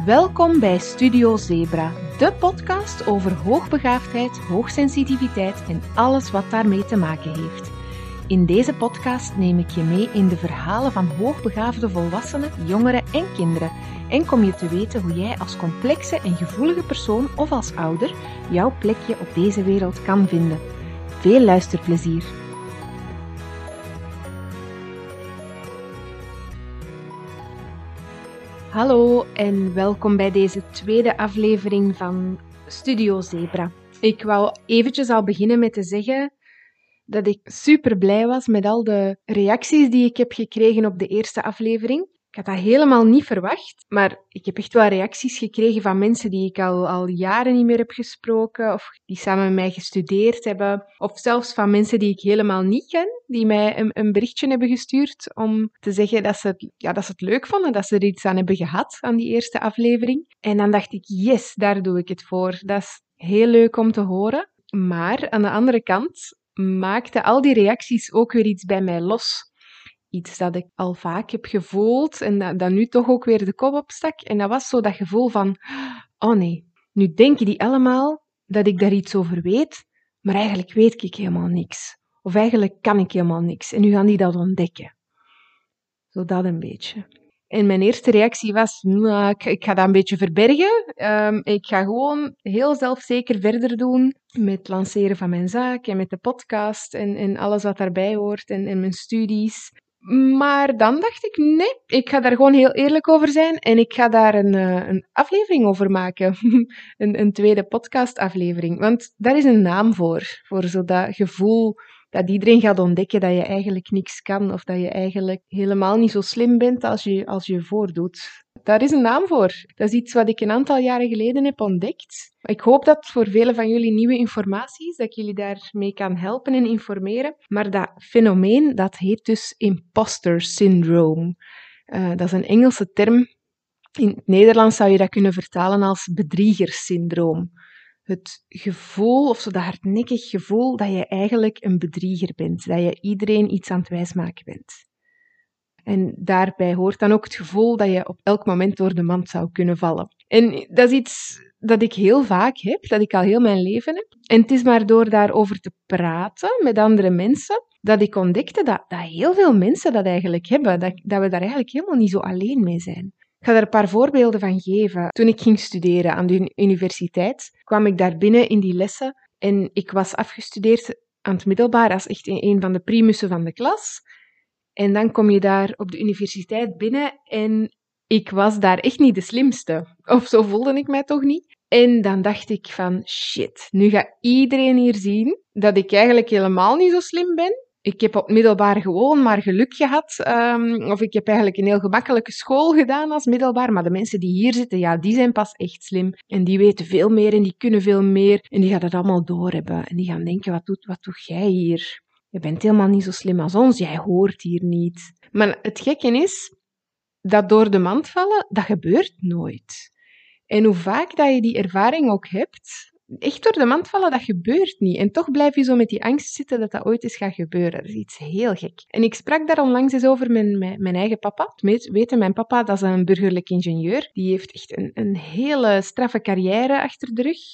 Welkom bij Studio Zebra, de podcast over hoogbegaafdheid, hoogsensitiviteit en alles wat daarmee te maken heeft. In deze podcast neem ik je mee in de verhalen van hoogbegaafde volwassenen, jongeren en kinderen en kom je te weten hoe jij als complexe en gevoelige persoon of als ouder jouw plekje op deze wereld kan vinden. Veel luisterplezier! Hallo en welkom bij deze tweede aflevering van Studio Zebra. Ik wou eventjes al beginnen met te zeggen dat ik super blij was met al de reacties die ik heb gekregen op de eerste aflevering. Ik had dat helemaal niet verwacht, maar ik heb echt wel reacties gekregen van mensen die ik al jaren niet meer heb gesproken, of die samen met mij gestudeerd hebben, of zelfs van mensen die ik helemaal niet ken, die mij een berichtje hebben gestuurd om te zeggen dat ze het leuk vonden, dat ze er iets aan hebben gehad aan die eerste aflevering. En dan dacht ik, yes, daar doe ik het voor. Dat is heel leuk om te horen. Maar aan de andere kant maakte al die reacties ook weer iets bij mij los. Iets dat ik al vaak heb gevoeld en dat nu toch ook weer de kop opstak. En dat was zo dat gevoel van, oh nee, nu denken die allemaal dat ik daar iets over weet, maar eigenlijk weet ik helemaal niks. Of eigenlijk kan ik helemaal niks. En nu gaan die dat ontdekken. Zo dat een beetje. En mijn eerste reactie was, ik ga dat een beetje verbergen. Ik ga gewoon heel zelfzeker verder doen met het lanceren van mijn zaak en met de podcast en alles wat daarbij hoort en mijn studies. Maar dan dacht ik, nee, ik ga daar gewoon heel eerlijk over zijn en ik ga daar een aflevering over maken. een tweede podcastaflevering. Want daar is een naam voor zo dat gevoel dat iedereen gaat ontdekken dat je eigenlijk niks kan of dat je eigenlijk helemaal niet zo slim bent als je voordoet. Daar is een naam voor. Dat is iets wat ik een aantal jaren geleden heb ontdekt. Ik hoop dat voor velen van jullie nieuwe informatie is, dat ik jullie daarmee kan helpen en informeren. Maar dat fenomeen, dat heet dus imposter syndrome. Dat is een Engelse term. In het Nederlands zou je dat kunnen vertalen als bedriegersyndroom. Het gevoel, of zo dat hardnekkig gevoel, dat je eigenlijk een bedrieger bent. Dat je iedereen iets aan het wijsmaken bent. En daarbij hoort dan ook het gevoel dat je op elk moment door de mand zou kunnen vallen. En dat is iets dat ik heel vaak heb, dat ik al heel mijn leven heb. En het is maar door daarover te praten met andere mensen, dat ik ontdekte dat heel veel mensen dat eigenlijk hebben. Dat we daar eigenlijk helemaal niet zo alleen mee zijn. Ik ga er een paar voorbeelden van geven. Toen ik ging studeren aan de universiteit, kwam ik daar binnen in die lessen en ik was afgestudeerd aan het middelbaar als echt een van de primussen van de klas. En dan kom je daar op de universiteit binnen en ik was daar echt niet de slimste. Of zo voelde ik mij toch niet. En dan dacht ik van, shit, nu gaat iedereen hier zien dat ik eigenlijk helemaal niet zo slim ben. Ik heb op middelbaar gewoon maar geluk gehad. Of ik heb eigenlijk een heel gemakkelijke school gedaan als middelbaar. Maar de mensen die hier zitten, ja, die zijn pas echt slim. En die weten veel meer en die kunnen veel meer. En die gaan het allemaal doorhebben. En die gaan denken, wat doe jij hier? Je bent helemaal niet zo slim als ons. Jij hoort hier niet. Maar het gekke is, dat door de mand vallen, dat gebeurt nooit. En hoe vaak dat je die ervaring ook hebt, echt door de mand vallen, dat gebeurt niet. En toch blijf je zo met die angst zitten dat dat ooit eens gaat gebeuren. Dat is iets heel gek. En ik sprak daar onlangs eens over met mijn eigen papa. Weten, mijn papa, dat is een burgerlijk ingenieur. Die heeft echt een hele straffe carrière achter de rug.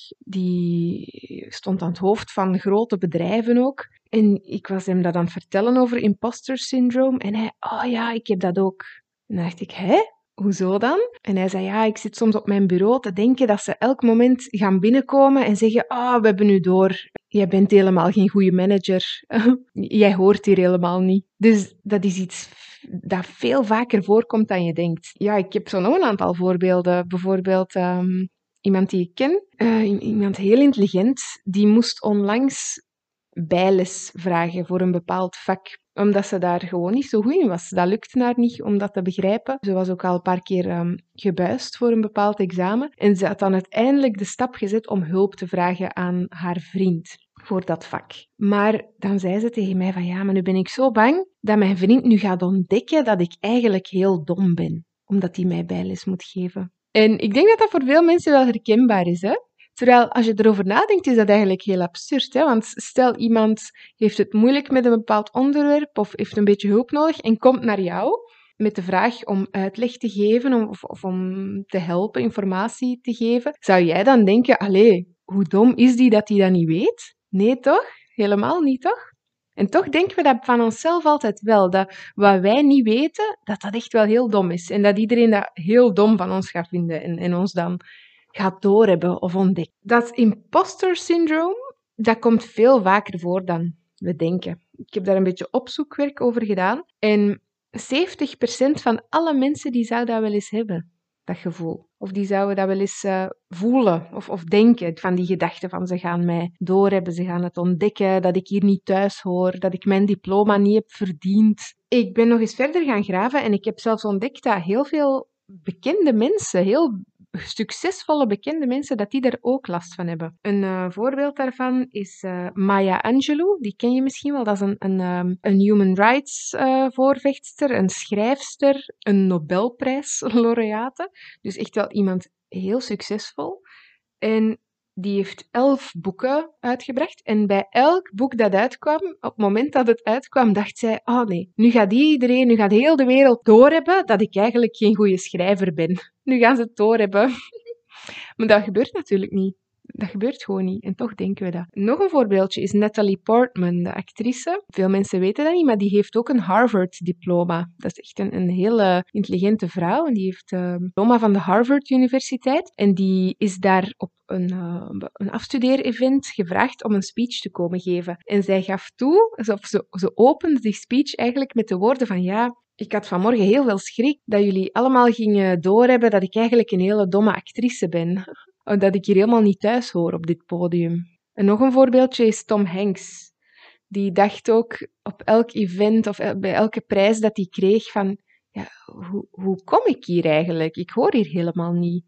Die stond aan het hoofd van grote bedrijven ook. En ik was hem dat aan het vertellen over imposter syndrome. En hij, oh ja, ik heb dat ook. En dan dacht ik, hè? Hoezo dan? En hij zei, ja, ik zit soms op mijn bureau te denken dat ze elk moment gaan binnenkomen en zeggen, we hebben nu door. Jij bent helemaal geen goede manager. Jij hoort hier helemaal niet. Dus dat is iets dat veel vaker voorkomt dan je denkt. Ja, ik heb zo nog een aantal voorbeelden. Bijvoorbeeld iemand die ik ken, iemand heel intelligent, die moest onlangs bijles vragen voor een bepaald vak, omdat ze daar gewoon niet zo goed in was. Dat lukte haar niet om dat te begrijpen. Ze was ook al een paar keer gebuist voor een bepaald examen. En ze had dan uiteindelijk de stap gezet om hulp te vragen aan haar vriend voor dat vak. Maar dan zei ze tegen mij van, ja, maar nu ben ik zo bang dat mijn vriend nu gaat ontdekken dat ik eigenlijk heel dom ben, omdat hij mij bijles moet geven. En ik denk dat dat voor veel mensen wel herkenbaar is, hè? Terwijl, als je erover nadenkt, is dat eigenlijk heel absurd. Hè? Want stel, iemand heeft het moeilijk met een bepaald onderwerp of heeft een beetje hulp nodig en komt naar jou, met de vraag om uitleg te geven of om te helpen, informatie te geven, zou jij dan denken, allee, hoe dom is die dat hij dat niet weet? Nee, toch? Helemaal niet, toch? En toch denken we dat van onszelf altijd wel, dat wat wij niet weten, dat dat echt wel heel dom is. En dat iedereen dat heel dom van ons gaat vinden en ons dan gaat doorhebben of ontdekken. Dat imposter syndroom, dat komt veel vaker voor dan we denken. Ik heb daar een beetje opzoekwerk over gedaan. En 70% van alle mensen die zou dat wel eens hebben, dat gevoel. Of die zouden dat wel eens voelen of denken van die gedachten van ze gaan mij doorhebben, ze gaan het ontdekken, dat ik hier niet thuis hoor, dat ik mijn diploma niet heb verdiend. Ik ben nog eens verder gaan graven en ik heb zelfs ontdekt dat heel veel bekende mensen, heel succesvolle bekende mensen, dat die er ook last van hebben. Een voorbeeld daarvan is Maya Angelou. Die ken je misschien wel. Dat is een human rights voorvechtster, een schrijfster, een Nobelprijslaureate. Dus echt wel iemand heel succesvol. En die heeft 11 boeken uitgebracht. En bij elk boek dat uitkwam, op het moment dat het uitkwam, dacht zij, oh nee, nu gaat heel de wereld doorhebben dat ik eigenlijk geen goede schrijver ben. Nu gaan ze het doorhebben. Maar dat gebeurt natuurlijk niet. Dat gebeurt gewoon niet. En toch denken we dat. Nog een voorbeeldje is Natalie Portman, de actrice. Veel mensen weten dat niet, maar die heeft ook een Harvard-diploma. Dat is echt een hele intelligente vrouw. En die heeft een diploma van de Harvard-universiteit. En die is daar op een afstudeerevent gevraagd om een speech te komen geven. En zij gaf toe, ze opende die speech eigenlijk met de woorden van ja, ik had vanmorgen heel veel schrik dat jullie allemaal gingen doorhebben dat ik eigenlijk een hele domme actrice ben. Dat ik hier helemaal niet thuis hoor op dit podium. En nog een voorbeeldje is Tom Hanks. Die dacht ook op elk event of bij elke prijs dat hij kreeg van ja, hoe kom ik hier eigenlijk? Ik hoor hier helemaal niet.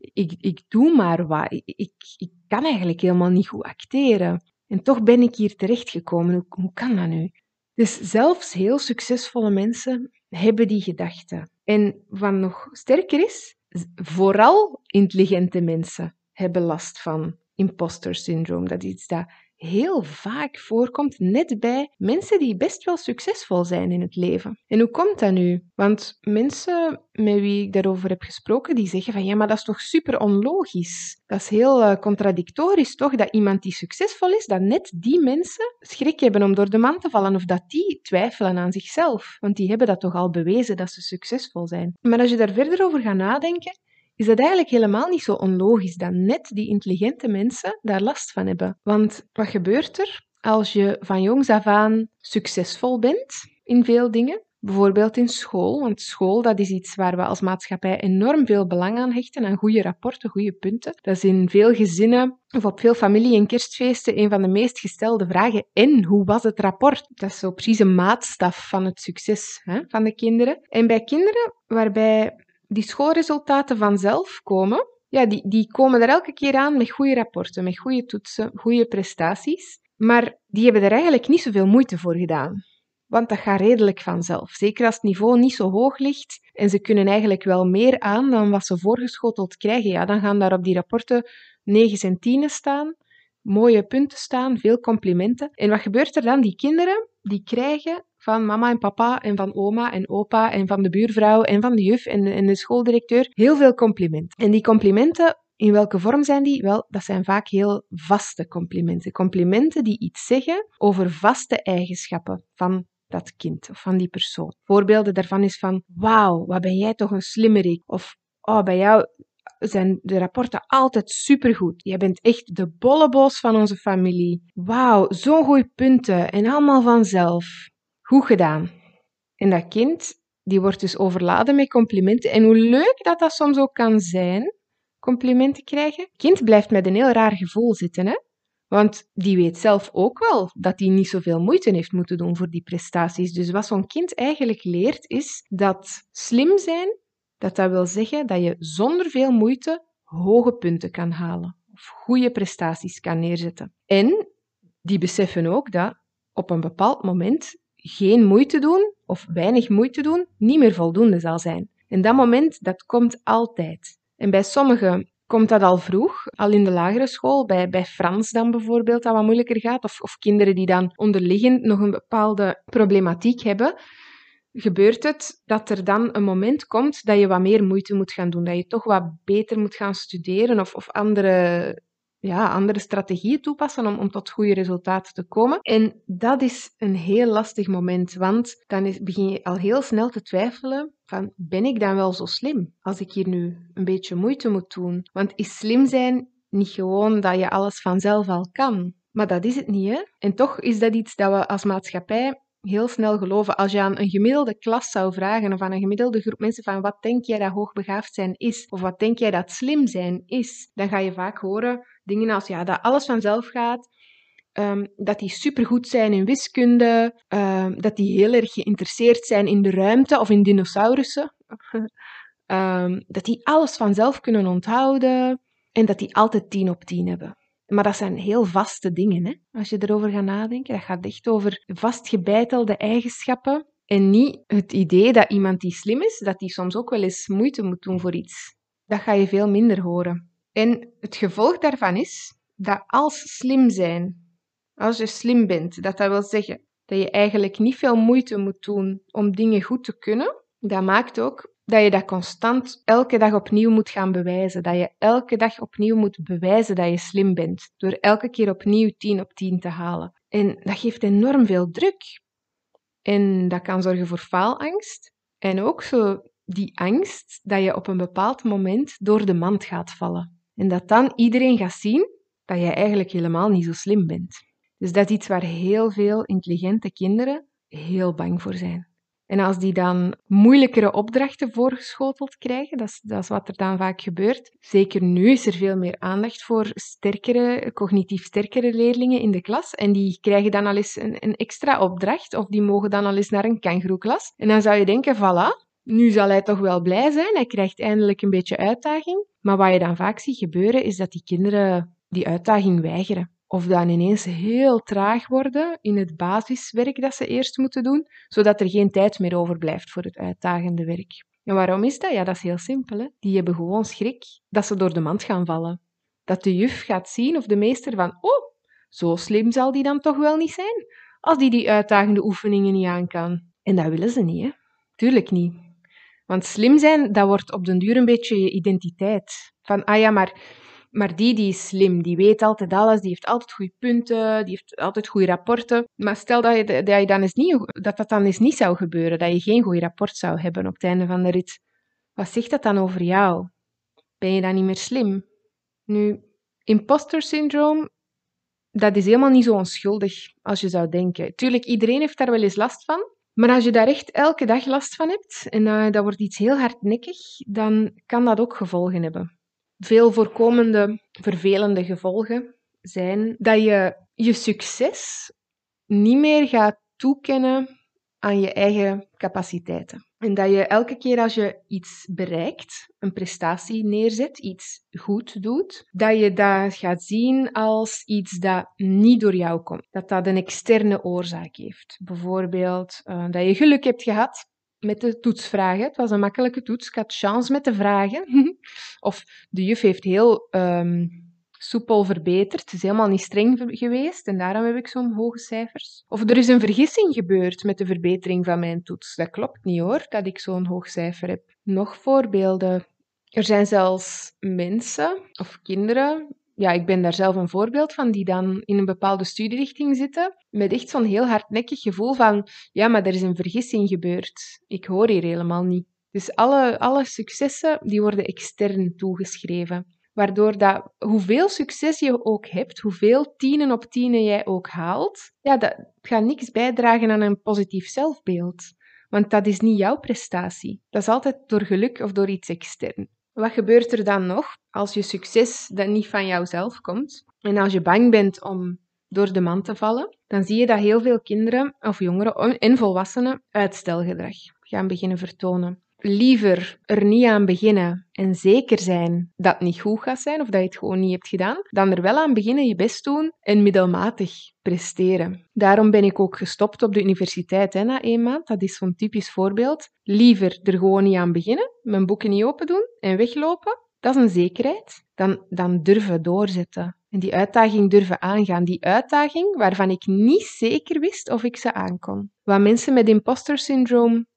Ik doe maar wat. Ik kan eigenlijk helemaal niet goed acteren. En toch ben ik hier terechtgekomen. Hoe kan dat nu? Dus zelfs heel succesvolle mensen hebben die gedachten. En wat nog sterker is, vooral intelligente mensen hebben last van imposter syndroom. Dat is iets dat heel vaak voorkomt, net bij mensen die best wel succesvol zijn in het leven. En hoe komt dat nu? Want mensen met wie ik daarover heb gesproken, die zeggen van ja, maar dat is toch super onlogisch. Dat is heel contradictorisch toch, dat iemand die succesvol is, dat net die mensen schrik hebben om door de man te vallen of dat die twijfelen aan zichzelf. Want die hebben dat toch al bewezen dat ze succesvol zijn. Maar als je daar verder over gaat nadenken, is dat eigenlijk helemaal niet zo onlogisch dat net die intelligente mensen daar last van hebben. Want wat gebeurt er als je van jongs af aan succesvol bent in veel dingen? Bijvoorbeeld in school, want school dat is iets waar we als maatschappij enorm veel belang aan hechten, aan goede rapporten, goede punten. Dat is in veel gezinnen of op veel familie- en kerstfeesten een van de meest gestelde vragen. En hoe was het rapport? Dat is zo precies een maatstaf van het succes van de kinderen. En bij kinderen waarbij die schoolresultaten vanzelf komen, ja, die komen er elke keer aan met goede rapporten, met goede toetsen, goede prestaties. Maar die hebben er eigenlijk niet zoveel moeite voor gedaan. Want dat gaat redelijk vanzelf. Zeker als het niveau niet zo hoog ligt en ze kunnen eigenlijk wel meer aan dan wat ze voorgeschoteld krijgen. Ja, dan gaan daar op die rapporten 9's en 10's staan, mooie punten staan, veel complimenten. En wat gebeurt er dan? Die kinderen die krijgen van mama en papa en van oma en opa en van de buurvrouw en van de juf en de schooldirecteur heel veel complimenten. En die complimenten, in welke vorm zijn die? Wel, dat zijn vaak heel vaste complimenten. Complimenten die iets zeggen over vaste eigenschappen van dat kind of van die persoon. Voorbeelden daarvan is van, wauw, wat ben jij toch een slimmerik. Of, oh, bij jou zijn de rapporten altijd supergoed. Jij bent echt de bolleboos van onze familie. Wauw, zo'n goeie punten en allemaal vanzelf. Goed gedaan. En dat kind, die wordt dus overladen met complimenten. En hoe leuk dat dat soms ook kan zijn, complimenten krijgen. Het kind blijft met een heel raar gevoel zitten, hè? Want die weet zelf ook wel dat hij niet zoveel moeite heeft moeten doen voor die prestaties. Dus wat zo'n kind eigenlijk leert, is dat slim zijn, dat wil zeggen dat je zonder veel moeite hoge punten kan halen. Of goede prestaties kan neerzetten. En die beseffen ook dat op een bepaald moment geen moeite doen of weinig moeite doen niet meer voldoende zal zijn. En dat moment, dat komt altijd. En bij sommigen komt dat al vroeg, al in de lagere school, bij Frans dan bijvoorbeeld, dat wat moeilijker gaat, of kinderen die dan onderliggend nog een bepaalde problematiek hebben. gebeurt het dat er dan een moment komt dat je wat meer moeite moet gaan doen, dat je toch wat beter moet gaan studeren of andere strategieën toepassen om tot goede resultaten te komen. En dat is een heel lastig moment, want dan begin je al heel snel te twijfelen van, ben ik dan wel zo slim als ik hier nu een beetje moeite moet doen? Want is slim zijn niet gewoon dat je alles vanzelf al kan? Maar dat is het niet, hè? En toch is dat iets dat we als maatschappij heel snel geloven. Als je aan een gemiddelde klas zou vragen of aan een gemiddelde groep mensen van wat denk jij dat hoogbegaafd zijn is of wat denk jij dat slim zijn is, dan ga je vaak horen dingen als dat alles vanzelf gaat, dat die supergoed zijn in wiskunde, dat die heel erg geïnteresseerd zijn in de ruimte of in dinosaurussen, dat die alles vanzelf kunnen onthouden en dat die altijd 10 op 10 hebben. Maar dat zijn heel vaste dingen, hè? Als je erover gaat nadenken. Dat gaat echt over vastgebeitelde eigenschappen en niet het idee dat iemand die slim is, dat die soms ook wel eens moeite moet doen voor iets. Dat ga je veel minder horen. En het gevolg daarvan is dat als slim zijn, als je slim bent, dat wil zeggen dat je eigenlijk niet veel moeite moet doen om dingen goed te kunnen, dat maakt ook dat je dat constant elke dag opnieuw moet gaan bewijzen. Dat je elke dag opnieuw moet bewijzen dat je slim bent. Door elke keer opnieuw 10 op 10 te halen. En dat geeft enorm veel druk. En dat kan zorgen voor faalangst. En ook zo die angst dat je op een bepaald moment door de mand gaat vallen. En dat dan iedereen gaat zien dat je eigenlijk helemaal niet zo slim bent. Dus dat is iets waar heel veel intelligente kinderen heel bang voor zijn. En als die dan moeilijkere opdrachten voorgeschoteld krijgen, dat is wat er dan vaak gebeurt. Zeker nu is er veel meer aandacht voor cognitief sterkere leerlingen in de klas. En die krijgen dan al eens een extra opdracht, of die mogen dan al eens naar een kangoeroeklas. En dan zou je denken, voilà, nu zal hij toch wel blij zijn, hij krijgt eindelijk een beetje uitdaging. Maar wat je dan vaak ziet gebeuren, is dat die kinderen die uitdaging weigeren. Of dan ineens heel traag worden in het basiswerk dat ze eerst moeten doen, zodat er geen tijd meer overblijft voor het uitdagende werk. En waarom is dat? Ja, dat is heel simpel, hè? Die hebben gewoon schrik dat ze door de mand gaan vallen. Dat de juf gaat zien of de meester van, oh, zo slim zal die dan toch wel niet zijn, als die uitdagende oefeningen niet aan kan. En dat willen ze niet, hè? Tuurlijk niet. Want slim zijn, dat wordt op den duur een beetje je identiteit. Van, maar die is slim, die weet altijd alles, die heeft altijd goede punten, die heeft altijd goede rapporten. Maar stel dat dat dan eens niet zou gebeuren, dat je geen goed rapport zou hebben op het einde van de rit. Wat zegt dat dan over jou? Ben je dan niet meer slim? Nu, imposter syndroom, dat is helemaal niet zo onschuldig als je zou denken. Tuurlijk, iedereen heeft daar wel eens last van. Maar als je daar echt elke dag last van hebt en dat wordt iets heel hardnekkig, dan kan dat ook gevolgen hebben. Veel voorkomende vervelende gevolgen zijn dat je je succes niet meer gaat toekennen aan je eigen capaciteiten. En dat je elke keer als je iets bereikt, een prestatie neerzet, iets goed doet, dat je dat gaat zien als iets dat niet door jou komt. Dat dat een externe oorzaak heeft. Bijvoorbeeld dat je geluk hebt gehad met de toetsvragen. Het was een makkelijke toets, ik had chance met de vragen. Of de juf heeft heel soepel verbeterd. Het is helemaal niet streng geweest en daarom heb ik zo'n hoge cijfers. Of er is een vergissing gebeurd met de verbetering van mijn toets. Dat klopt niet hoor, dat ik zo'n hoog cijfer heb. Nog voorbeelden. Er zijn zelfs mensen of kinderen, ja, ik ben daar zelf een voorbeeld van, die dan in een bepaalde studierichting zitten, met echt zo'n heel hardnekkig gevoel van, ja, maar er is een vergissing gebeurd. Ik hoor hier helemaal niet. Dus alle successen, die worden extern toegeschreven. Waardoor dat, hoeveel succes je ook hebt, hoeveel 10 op 10 jij ook haalt, ja, dat gaat niks bijdragen aan een positief zelfbeeld. Want dat is niet jouw prestatie. Dat is altijd door geluk of door iets extern. Wat gebeurt er dan nog als je succes dat niet van jouzelf komt? En als je bang bent om door de mand te vallen, dan zie je dat heel veel kinderen of jongeren en volwassenen uitstelgedrag gaan beginnen vertonen. Liever er niet aan beginnen en zeker zijn dat het niet goed gaat zijn of dat je het gewoon niet hebt gedaan, dan er wel aan beginnen, je best doen en middelmatig presteren. Daarom ben ik ook gestopt op de universiteit na 1 maand. Dat is zo'n typisch voorbeeld. Liever er gewoon niet aan beginnen, mijn boeken niet open doen en weglopen. Dat is een zekerheid. Dan durven doorzetten. En die uitdaging durven aangaan. Die uitdaging waarvan ik niet zeker wist of ik ze aankon. Wat mensen met imposter syndroom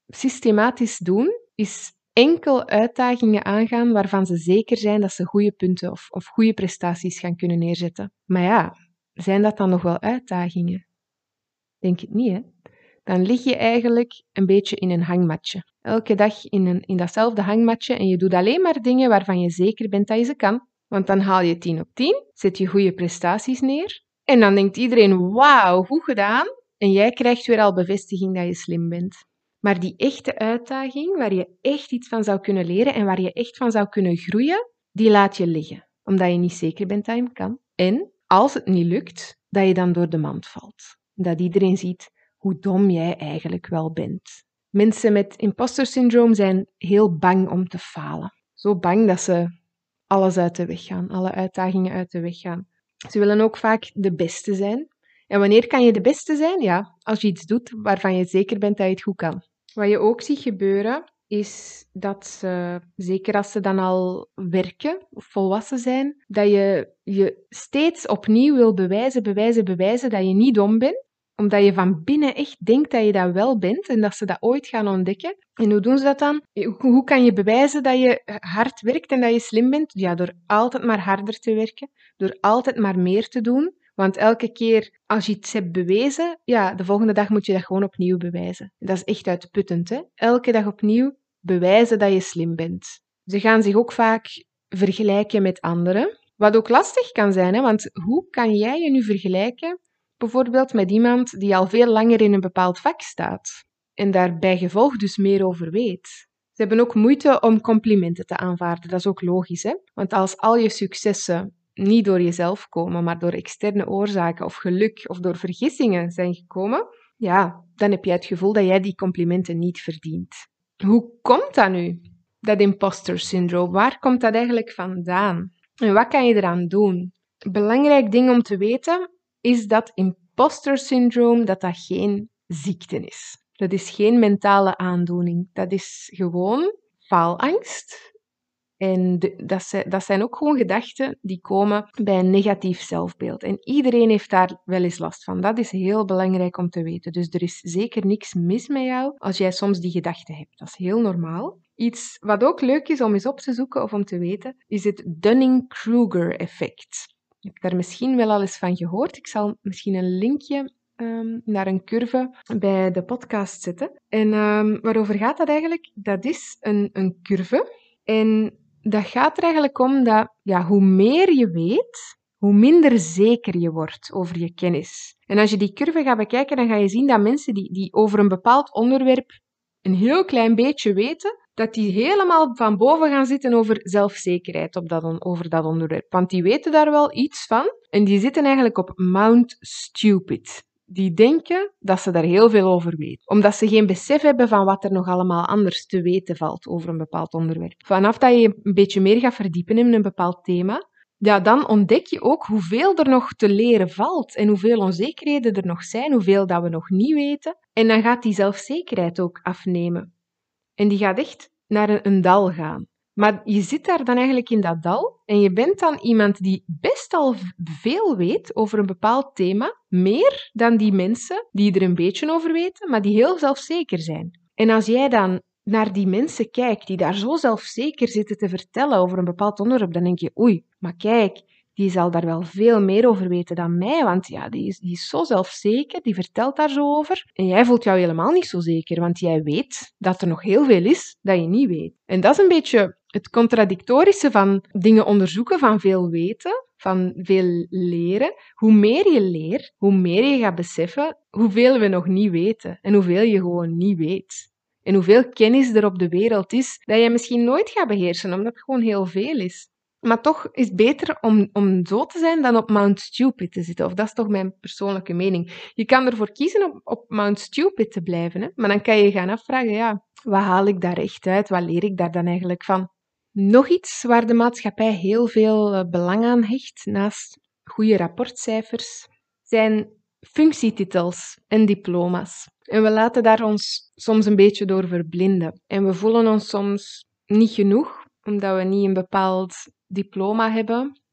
systematisch doen, is enkel uitdagingen aangaan waarvan ze zeker zijn dat ze goede punten of goede prestaties gaan kunnen neerzetten. Maar ja, zijn dat dan nog wel uitdagingen? Denk het niet, hè? Dan lig je eigenlijk een beetje in een hangmatje. Elke dag in datzelfde hangmatje en je doet alleen maar dingen waarvan je zeker bent dat je ze kan. Want dan haal je 10 op 10, zet je goede prestaties neer en dan denkt iedereen, wauw, goed gedaan. En jij krijgt weer al bevestiging dat je slim bent. Maar die echte uitdaging, waar je echt iets van zou kunnen leren en waar je echt van zou kunnen groeien, die laat je liggen. Omdat je niet zeker bent dat je hem kan. En als het niet lukt, dat je dan door de mand valt. Dat iedereen ziet hoe dom jij eigenlijk wel bent. Mensen met imposter syndroom zijn heel bang om te falen. Zo bang dat ze alles uit de weg gaan, alle uitdagingen uit de weg gaan. Ze willen ook vaak de beste zijn. En wanneer kan je de beste zijn? Ja, als je iets doet waarvan je zeker bent dat je het goed kan. Wat je ook ziet gebeuren, is dat ze, zeker als ze dan al werken of volwassen zijn, dat je steeds opnieuw wil bewijzen dat je niet dom bent, omdat je van binnen echt denkt dat je dat wel bent en dat ze dat ooit gaan ontdekken. En hoe doen ze dat dan? Hoe kan je bewijzen dat je hard werkt en dat je slim bent? Ja, door altijd maar harder te werken, door altijd maar meer te doen. Want elke keer als je iets hebt bewezen, ja, de volgende dag moet je dat gewoon opnieuw bewijzen. Dat is echt uitputtend, hè? Elke dag opnieuw bewijzen dat je slim bent. Ze gaan zich ook vaak vergelijken met anderen. Wat ook lastig kan zijn, hè? Want hoe kan jij je nu vergelijken bijvoorbeeld met iemand die al veel langer in een bepaald vak staat en daar bij gevolg dus meer over weet? Ze hebben ook moeite om complimenten te aanvaarden. Dat is ook logisch, hè? Want als al je successen niet door jezelf komen, maar door externe oorzaken of geluk of door vergissingen zijn gekomen, ja, dan heb jij het gevoel dat jij die complimenten niet verdient. Hoe komt dat nu? Dat imposter syndroom, waar komt dat eigenlijk vandaan? En wat kan je eraan doen? Een belangrijk ding om te weten is dat imposter syndroom dat geen ziekte is. Dat is geen mentale aandoening. Dat is gewoon faalangst. En dat zijn ook gewoon gedachten die komen bij een negatief zelfbeeld. En iedereen heeft daar wel eens last van. Dat is heel belangrijk om te weten. Dus er is zeker niks mis met jou als jij soms die gedachten hebt. Dat is heel normaal. Iets wat ook leuk is om eens op te zoeken of om te weten, is het Dunning-Kruger-effect. Je hebt daar misschien wel al eens van gehoord. Ik zal misschien een linkje naar een curve bij de podcast zetten. En waarover gaat dat eigenlijk? Dat is een curve. En dat gaat er eigenlijk om dat hoe meer je weet, hoe minder zeker je wordt over je kennis. En als je die curve gaat bekijken, dan ga je zien dat mensen die over een bepaald onderwerp een heel klein beetje weten, dat die helemaal van boven gaan zitten over zelfzekerheid over dat onderwerp. Want die weten daar wel iets van en die zitten eigenlijk op Mount Stupid. Die denken dat ze daar heel veel over weten. Omdat ze geen besef hebben van wat er nog allemaal anders te weten valt over een bepaald onderwerp. Vanaf dat je een beetje meer gaat verdiepen in een bepaald thema, ja, dan ontdek je ook hoeveel er nog te leren valt en hoeveel onzekerheden er nog zijn, hoeveel dat we nog niet weten. En dan gaat die zelfzekerheid ook afnemen. En die gaat echt naar een dal gaan. Maar je zit daar dan eigenlijk in dat dal en je bent dan iemand die best al veel weet over een bepaald thema, meer dan die mensen die er een beetje over weten, maar die heel zelfzeker zijn. En als jij dan naar die mensen kijkt die daar zo zelfzeker zitten te vertellen over een bepaald onderwerp, dan denk je, oei, maar kijk, die zal daar wel veel meer over weten dan mij, want ja, die is zo zelfzeker, die vertelt daar zo over. En jij voelt jou helemaal niet zo zeker, want jij weet dat er nog heel veel is dat je niet weet. En dat is een beetje het contradictorische van dingen onderzoeken, van veel weten, van veel leren. Hoe meer je leert, hoe meer je gaat beseffen hoeveel we nog niet weten en hoeveel je gewoon niet weet. En hoeveel kennis er op de wereld is dat je misschien nooit gaat beheersen, omdat het gewoon heel veel is. Maar toch is het beter om zo te zijn dan op Mount Stupid te zitten. Of dat is toch mijn persoonlijke mening. Je kan ervoor kiezen op Mount Stupid te blijven. Hè? Maar dan kan je je gaan afvragen, ja, wat haal ik daar echt uit? Wat leer ik daar dan eigenlijk van? Nog iets waar de maatschappij heel veel belang aan hecht, naast goede rapportcijfers, zijn functietitels en diploma's. En we laten daar ons soms een beetje door verblinden. En we voelen ons soms niet genoeg, omdat we niet een bepaald diploma hebben.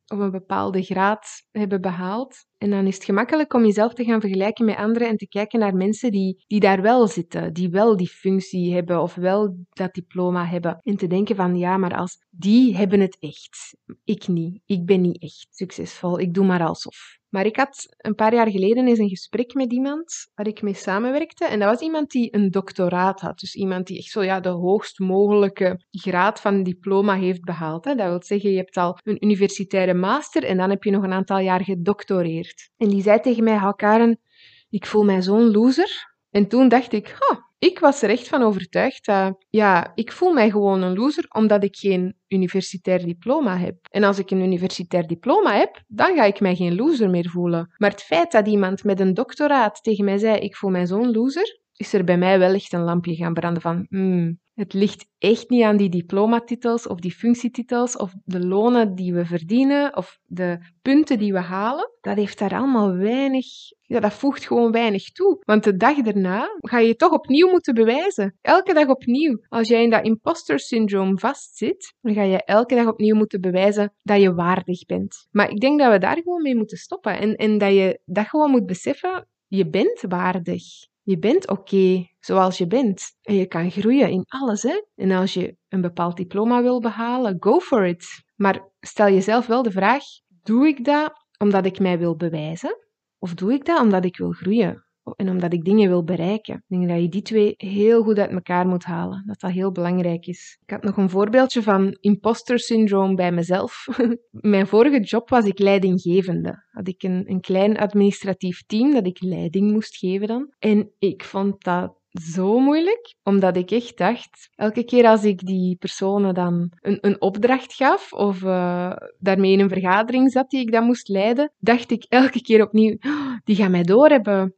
of een bepaalde graad hebben behaald. En dan is het gemakkelijk om jezelf te gaan vergelijken met anderen en te kijken naar mensen die daar wel zitten, die wel die functie hebben of wel dat diploma hebben. En te denken van, ja, maar als die hebben het echt. Ik niet. Ik ben niet echt succesvol. Ik doe maar alsof. Maar ik had een paar jaar geleden eens een gesprek met iemand waar ik mee samenwerkte. En dat was iemand die een doctoraat had. Dus iemand die echt zo de hoogst mogelijke graad van diploma heeft behaald. Hè. Dat wil zeggen, je hebt al een universitaire master en dan heb je nog een aantal jaar gedoctoreerd. En die zei tegen mij, Karen, ik voel mij zo'n loser. En toen dacht ik, ik was er echt van overtuigd dat, ik voel mij gewoon een loser omdat ik geen universitair diploma heb. En als ik een universitair diploma heb, dan ga ik mij geen loser meer voelen. Maar het feit dat iemand met een doctoraat tegen mij zei, ik voel mij zo'n loser, is er bij mij wel echt een lampje gaan branden van, het ligt echt niet aan die diplomatitels of die functietitels of de lonen die we verdienen of de punten die we halen. Dat heeft daar allemaal weinig... Ja, dat voegt gewoon weinig toe. Want de dag daarna ga je toch opnieuw moeten bewijzen. Elke dag opnieuw. Als jij in dat imposter syndroom vastzit, dan ga je elke dag opnieuw moeten bewijzen dat je waardig bent. Maar ik denk dat we daar gewoon mee moeten stoppen. En dat je dat gewoon moet beseffen. Je bent waardig. Je bent oké zoals je bent. En je kan groeien in alles, hè. En als je een bepaald diploma wil behalen, go for it. Maar stel jezelf wel de vraag, doe ik dat omdat ik mij wil bewijzen? Of doe ik dat omdat ik wil groeien? En omdat ik dingen wil bereiken? Ik denk dat je die twee heel goed uit elkaar moet halen. Dat dat heel belangrijk is. Ik had nog een voorbeeldje van imposter syndroom bij mezelf. In mijn vorige job was ik leidinggevende. Had ik een klein administratief team dat ik leiding moest geven dan. En ik vond dat zo moeilijk, omdat ik echt dacht, elke keer als ik die personen dan een opdracht gaf of daarmee in een vergadering zat die ik dan moest leiden, dacht ik elke keer opnieuw, die gaan mij doorhebben.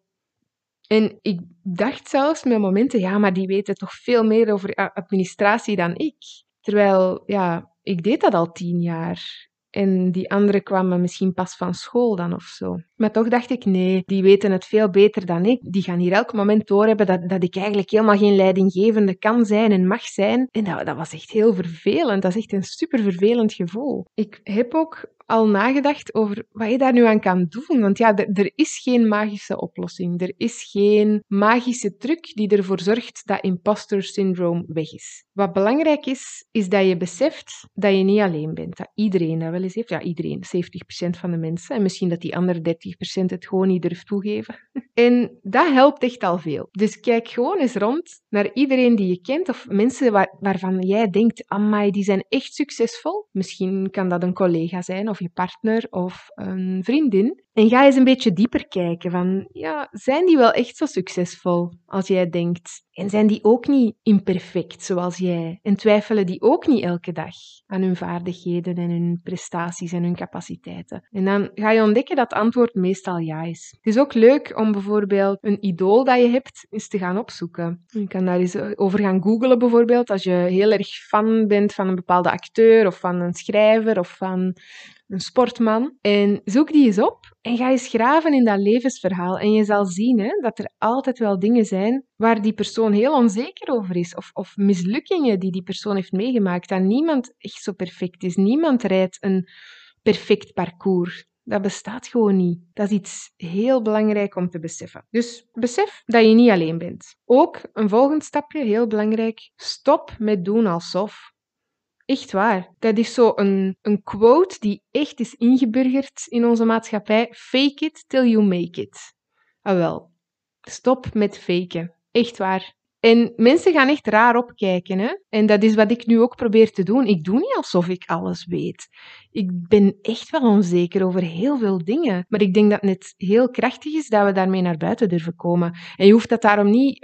En ik dacht zelfs met momenten, maar die weten toch veel meer over administratie dan ik. Terwijl, ik deed dat al 10 jaar. En die anderen kwamen misschien pas van school dan of zo. Maar toch dacht ik, nee, die weten het veel beter dan ik. Die gaan hier elk moment doorhebben dat ik eigenlijk helemaal geen leidinggevende kan zijn en mag zijn. En dat was echt heel vervelend. Dat is echt een super vervelend gevoel. Ik heb ook al nagedacht over wat je daar nu aan kan doen. Want er is geen magische oplossing. Er is geen magische truc die ervoor zorgt dat imposter syndroom weg is. Wat belangrijk is dat je beseft dat je niet alleen bent. Dat iedereen dat wel eens heeft. Ja, iedereen, 70% van de mensen. En misschien dat die andere 30% het gewoon niet durft toegeven. En dat helpt echt al veel. Dus kijk gewoon eens rond naar iedereen die je kent of mensen waarvan jij denkt, amai, die zijn echt succesvol. Misschien kan dat een collega zijn of je partner of een vriendin. En ga eens een beetje dieper kijken van, zijn die wel echt zo succesvol als jij denkt? En zijn die ook niet imperfect zoals jij? En twijfelen die ook niet elke dag aan hun vaardigheden en hun prestaties en hun capaciteiten? En dan ga je ontdekken dat het antwoord meestal ja is. Het is ook leuk om bijvoorbeeld een idool dat je hebt eens te gaan opzoeken. Je kan daar eens over gaan googlen bijvoorbeeld als je heel erg fan bent van een bepaalde acteur of van een schrijver of van een sportman. En zoek die eens op en ga eens graven in dat levensverhaal. En je zal zien dat er altijd wel dingen zijn waar die persoon heel onzeker over is. Of mislukkingen die persoon heeft meegemaakt. Dat niemand echt zo perfect is. Niemand rijdt een perfect parcours. Dat bestaat gewoon niet. Dat is iets heel belangrijk om te beseffen. Dus besef dat je niet alleen bent. Ook een volgend stapje, heel belangrijk. Stop met doen alsof. Echt waar. Dat is zo een quote die echt is ingeburgerd in onze maatschappij. Fake it till you make it. Ah wel. Stop met faken. Echt waar. En mensen gaan echt raar opkijken, hè. En dat is wat ik nu ook probeer te doen. Ik doe niet alsof ik alles weet. Ik ben echt wel onzeker over heel veel dingen. Maar ik denk dat het net heel krachtig is dat we daarmee naar buiten durven komen. En je hoeft dat daarom niet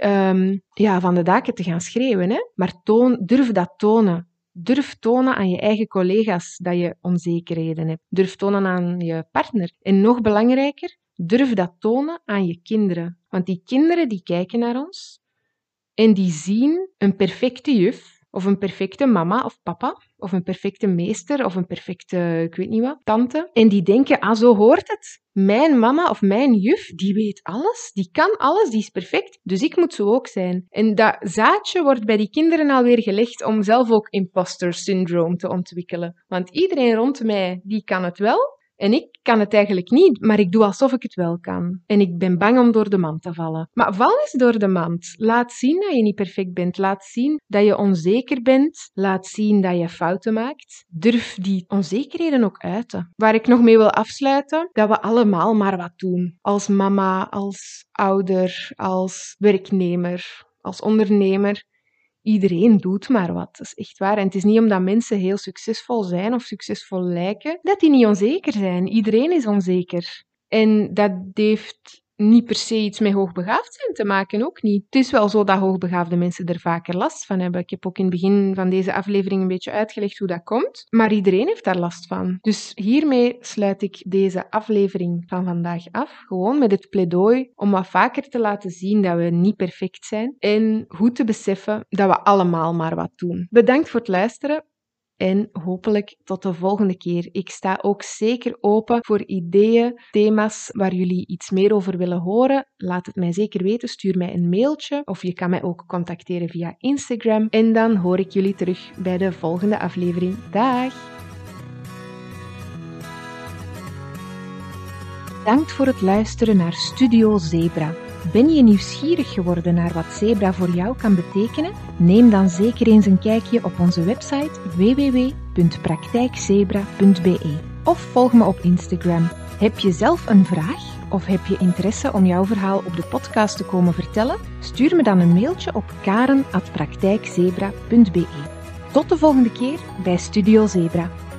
van de daken te gaan schreeuwen, hè. Maar durf dat tonen. Durf tonen aan je eigen collega's dat je onzekerheden hebt. Durf tonen aan je partner. En nog belangrijker, durf dat tonen aan je kinderen. Want die kinderen die kijken naar ons en die zien een perfecte juf of een perfecte mama of papa, of een perfecte meester, of een perfecte, ik weet niet wat, tante. En die denken, zo hoort het. Mijn mama of mijn juf, die weet alles, die kan alles, die is perfect, dus ik moet zo ook zijn. En dat zaadje wordt bij die kinderen alweer gelegd om zelf ook imposter syndroom te ontwikkelen. Want iedereen rond mij, die kan het wel. En ik kan het eigenlijk niet, maar ik doe alsof ik het wel kan. En ik ben bang om door de mand te vallen. Maar val eens door de mand. Laat zien dat je niet perfect bent. Laat zien dat je onzeker bent. Laat zien dat je fouten maakt. Durf die onzekerheden ook uiten. Waar ik nog mee wil afsluiten, dat we allemaal maar wat doen. Als mama, als ouder, als werknemer, als ondernemer. Iedereen doet maar wat, dat is echt waar. En het is niet omdat mensen heel succesvol zijn of succesvol lijken, dat die niet onzeker zijn. Iedereen is onzeker. En dat heeft niet per se iets met hoogbegaafd zijn te maken, ook niet. Het is wel zo dat hoogbegaafde mensen er vaker last van hebben. Ik heb ook in het begin van deze aflevering een beetje uitgelegd hoe dat komt. Maar iedereen heeft daar last van. Dus hiermee sluit ik deze aflevering van vandaag af. Gewoon met het pleidooi om wat vaker te laten zien dat we niet perfect zijn. En goed te beseffen dat we allemaal maar wat doen. Bedankt voor het luisteren. En hopelijk tot de volgende keer. Ik sta ook zeker open voor ideeën, thema's waar jullie iets meer over willen horen. Laat het mij zeker weten. Stuur mij een mailtje of je kan mij ook contacteren via Instagram. En dan hoor ik jullie terug bij de volgende aflevering. Dag! Bedankt voor het luisteren naar Studio Zebra. Ben je nieuwsgierig geworden naar wat Zebra voor jou kan betekenen? Neem dan zeker eens een kijkje op onze website www.praktijkzebra.be of volg me op Instagram. Heb je zelf een vraag of heb je interesse om jouw verhaal op de podcast te komen vertellen? Stuur me dan een mailtje op karen@praktijkzebra.be. Tot de volgende keer bij Studio Zebra.